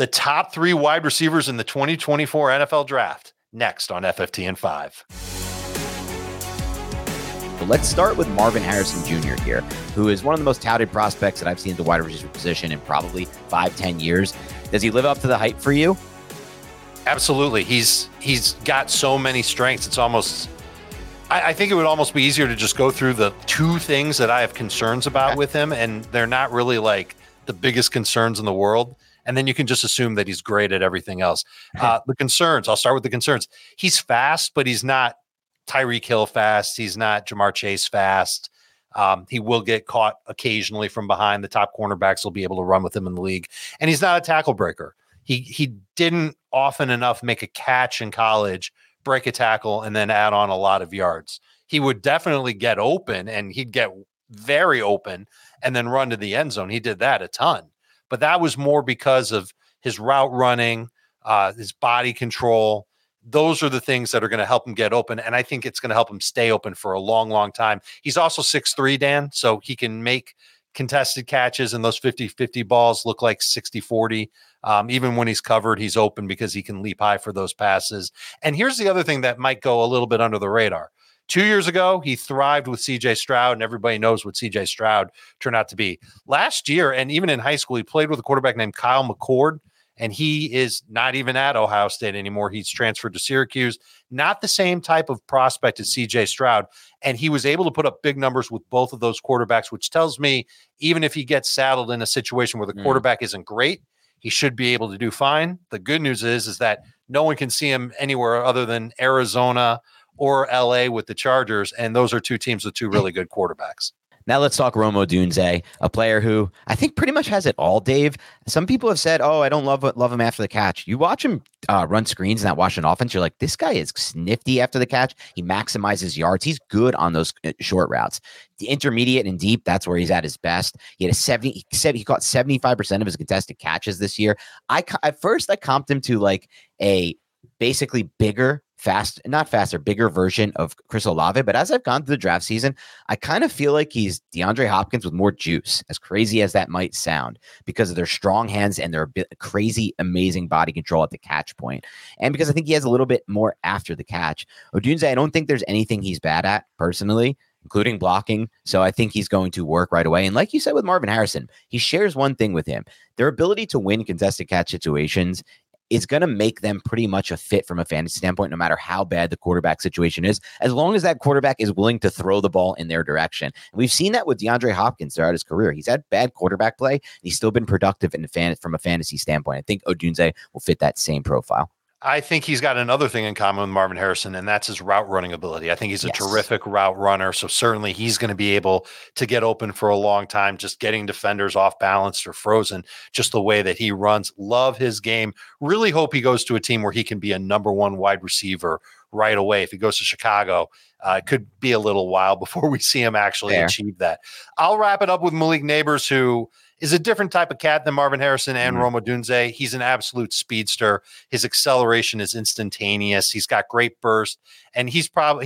The top 3 wide receivers in the 2024 NFL Draft. Next on FFT in 5. Well, let's start with Marvin Harrison Jr. here, who is one of the most touted prospects that I've seen at the wide receiver position in probably 5-10 years. Does he live up to the hype for you? Absolutely. He's got so many strengths. It's almost, I think it would almost be easier to just go through the 2 things that I have concerns about with him, and they're not really like the biggest concerns in the world. And then you can just assume that he's great at everything else. The concerns, I'll start with the concerns. He's fast, but he's not Tyreek Hill fast. He's not Jamar Chase fast. He will get caught occasionally from behind. The top cornerbacks will be able to run with him in the league. And he's not a tackle breaker. He didn't often enough make a catch in college, break a tackle, and then add on a lot of yards. He would definitely get open, and he'd get very open and then run to the end zone. He did that a ton. But that was more because of his route running, his body control. Those are the things that are going to help him get open. And I think it's going to help him stay open for a long, long time. He's also 6'3", Dan, so he can make contested catches, and those 50-50 balls look like 60-40. Even when he's covered, he's open because he can leap high for those passes. And here's the other thing that might go a little bit under the radar. 2 years ago, he thrived with C.J. Stroud, and everybody knows what C.J. Stroud turned out to be. Last year, and even in high school, he played with a quarterback named Kyle McCord, and he is not even at Ohio State anymore. He's transferred to Syracuse. Not the same type of prospect as C.J. Stroud, and he was able to put up big numbers with both of those quarterbacks, which tells me even if he gets saddled in a situation where the quarterback isn't great, he should be able to do fine. The good news is that no one can see him anywhere other than Arizona or LA with the Chargers. And those are 2 teams with 2 really good quarterbacks. Now let's talk Rome Odunze, a player who I think pretty much has it all, Dave. Some people have said, I don't love him after the catch. You watch him run screens in that Washington offense, you're like, this guy is snifty after the catch. He maximizes yards. He's good on those short routes. The intermediate and deep, that's where he's at his best. He had he caught 75% of his contested catches this year. At first I comped him to like a basically bigger version of Chris Olave. But as I've gone through the draft season, I kind of feel like he's DeAndre Hopkins with more juice, as crazy as that might sound, because of their strong hands and their crazy, amazing body control at the catch point. And because I think he has a little bit more after the catch. Odunze, I don't think there's anything he's bad at personally, including blocking. So I think he's going to work right away. And like you said with Marvin Harrison, he shares one thing with him. Their ability to win contested catch situations is going to make them pretty much a fit from a fantasy standpoint, no matter how bad the quarterback situation is, as long as that quarterback is willing to throw the ball in their direction. And we've seen that with DeAndre Hopkins throughout his career. He's had bad quarterback play, and he's still been productive from a fantasy standpoint. I think Odunze will fit that same profile. I think he's got another thing in common with Marvin Harrison, and that's his route running ability. I think he's a terrific route runner, so certainly he's going to be able to get open for a long time, just getting defenders off balance or frozen, just the way that he runs. Love his game. Really hope he goes to a team where he can be a number 1 wide receiver right away. If he goes to Chicago, it could be a little while before we see him actually achieve that. I'll wrap it up with Malik Nabers, who is a different type of cat than Marvin Harrison and Rome Odunze. He's an absolute speedster. His acceleration is instantaneous. He's got great burst, and he's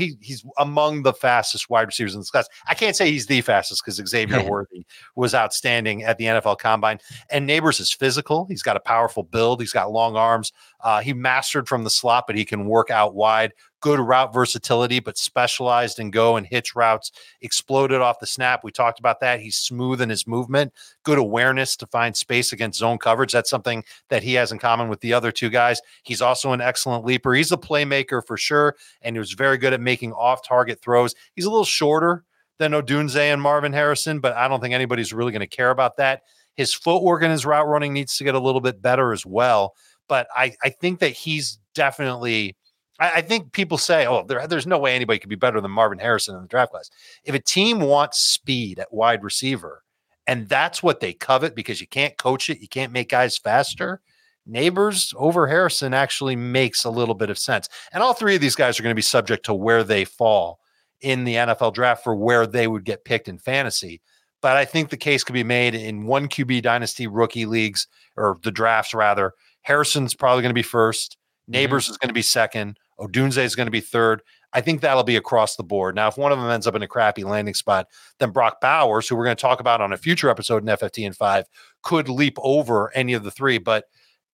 among the fastest wide receivers in this class. I can't say he's the fastest because Xavier Worthy was outstanding at the NFL Combine. And Nabers is physical. He's got a powerful build. He's got long arms. He mastered from the slot, but he can work out wide. Good route versatility, but specialized in go and hitch routes. Exploded off the snap. We talked about that. He's smooth in his movement. Good awareness to find space against zone coverage. That's something that he has in common with the other 2 guys. He's also an excellent leaper. He's a playmaker for sure, and he was very good at making off-target throws. He's a little shorter than Odunze and Marvin Harrison, but I don't think anybody's really going to care about that. His footwork and his route running needs to get a little bit better as well. But I think that he's definitely – I think people say, there's no way anybody could be better than Marvin Harrison in the draft class. If a team wants speed at wide receiver, and that's what they covet because you can't coach it, you can't make guys faster, Nabers over Harrison actually makes a little bit of sense. And all 3 of these guys are going to be subject to where they fall in the NFL draft for where they would get picked in fantasy. But I think the case could be made in 1 QB dynasty rookie leagues, or the drafts rather. Harrison's probably going to be first. Nabers is going to be second. Odunze is going to be third. I think that'll be across the board. Now, if one of them ends up in a crappy landing spot, then Brock Bowers, who we're going to talk about on a future episode in FFT in 5, could leap over any of the 3. But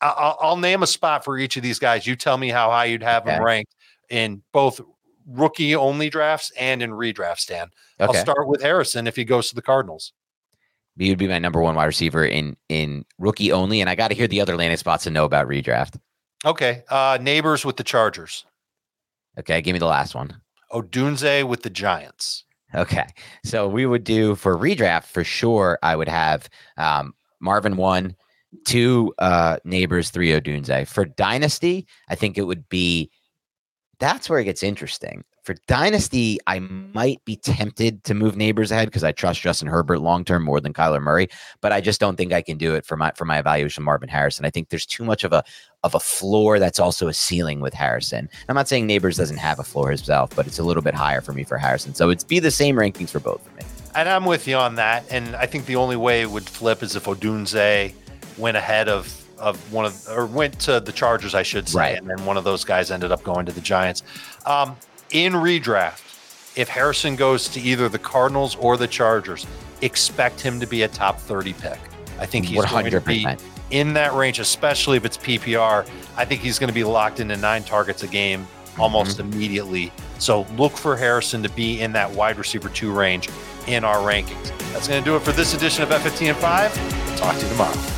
I'll name a spot for each of these guys. You tell me how high you'd have them ranked in both rookie only drafts and in redraft, Stan. I'll start with Harrison if he goes to the Cardinals. He would be my number one wide receiver in rookie only, and I got to hear the other landing spots to know about redraft. Okay. Neighbors with the Chargers. Okay, give me the last one. Odunze with the Giants. Okay, so we would do for redraft for sure. I would have Marvin 1, 2 Neighbors, 3 Odunze. For Dynasty, I think it would be. That's where it gets interesting. For Dynasty, I might be tempted to move Neighbors ahead because I trust Justin Herbert long term more than Kyler Murray, but I just don't think I can do it for my evaluation of Marvin Harrison. I think there's too much of a floor that's also a ceiling with Harrison. I'm not saying Neighbors doesn't have a floor himself, but it's a little bit higher for me for Harrison. So it'd be the same rankings for both of me. And I'm with you on that. And I think the only way it would flip is if Odunze went ahead of went to the Chargers, I should say, right. And then one of those guys ended up going to the Giants. In redraft, if Harrison goes to either the Cardinals or the Chargers, expect him to be a top 30 pick. I think he's 100%. Going to be in that range, especially if it's PPR. I think he's going to be locked into 9 targets a game almost immediately. So look for Harrison to be in that wide receiver 2 range in our rankings. That's going to do it for this edition of F15 and 5. We'll talk to you tomorrow.